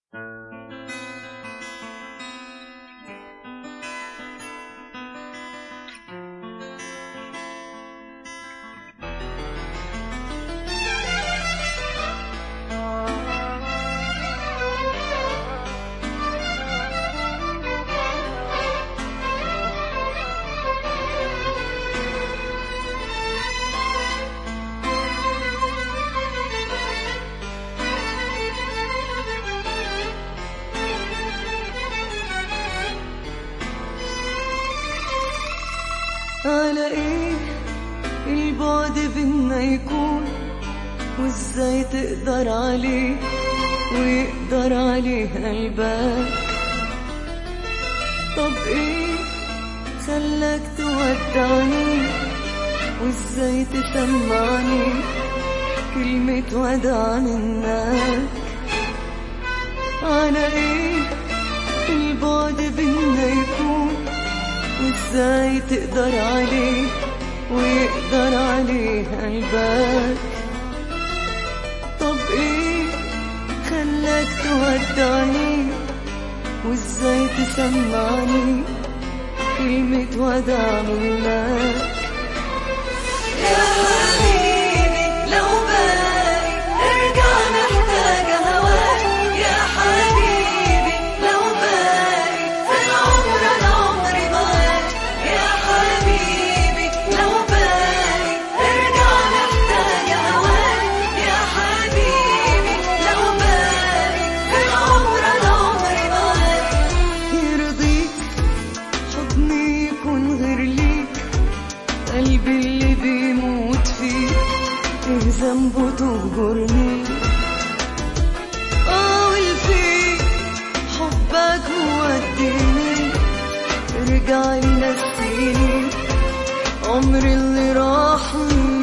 على ايه البعد بينا يكون، وازاي تقدر عليه ويقدر عليه قلبك؟ طب ايه خلاك تودعني، وازاي تسمعني كلمة وداع منك؟ على ايه البعد بينا يكون، وازاي تقدر عليه ويقدر عليه قلبك؟ طب ايه خلاك تودعني، وازاي تسمعني كلمة وداع منك؟ يا حبيبي لو بالي ارجع محتاجة هواك، يا حبيبي لو بالي في العمر انا عمري معاك، يا حبيبي لو بالي ارجع محتاجة هواك، يا حبيبي لو بالي في العمر انا عمري معاك. يرضيك حضني يكون غير ليك، قلبي اللي بيموت فيه ايه ذنبه تهجرني؟ والفيك حبك موديني، ارجع لي نسيني عمري اللي راح